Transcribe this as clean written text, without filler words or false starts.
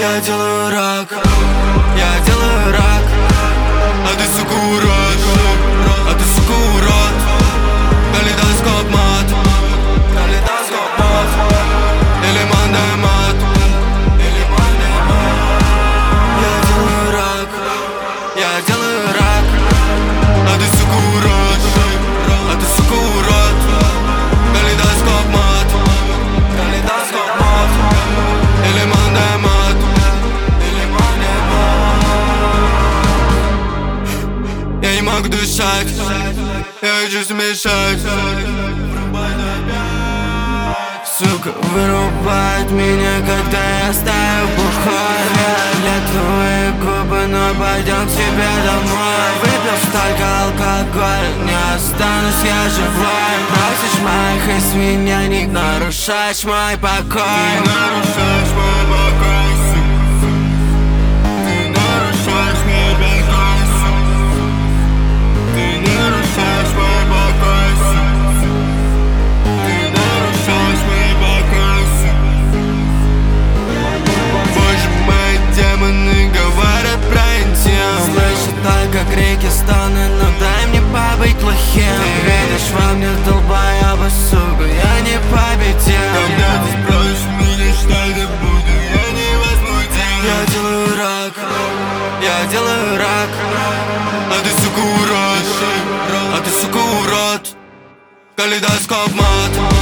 Я делаю рак, я делаю рак, а ты, сука, урод, а ты, сука, урод. Калейдоскоп мат, калейдоскоп мат, или мандай мат, или мандай мат. Я делаю рак, я делаю рак, а ты, сука, урод, а ты, сука, урод. Калейдоскоп мат, калейдоскоп мат, или мандай мат, или мандай мат. Я не могу дышать, я хочу смешать. Сука, вырубает меня, когда я стою бухой. Я твои губы, но пойдем к тебе домой. Выпил столько алкоголя, не останусь я живой. Просишь моих извинений, нарушаешь мой покой. Ты нарушаешь мой покой, сука. Ты нарушаешь мой покой, сука. Ты нарушаешь мой покой, сука. Ты нарушаешь мой покой, сука. Боже, мои демоны говорят про интим. Слышу только крики, стоны, но дай мне побыть плохим. Ты видишь во мне долбоеба, сука, я не победил. Когда ты спросишь меня, что я буду, я невозмутим. Я делаю рак, я делаю рак, а ты, сука, урод, а ты, сука, урод. Калейдоскоп мат.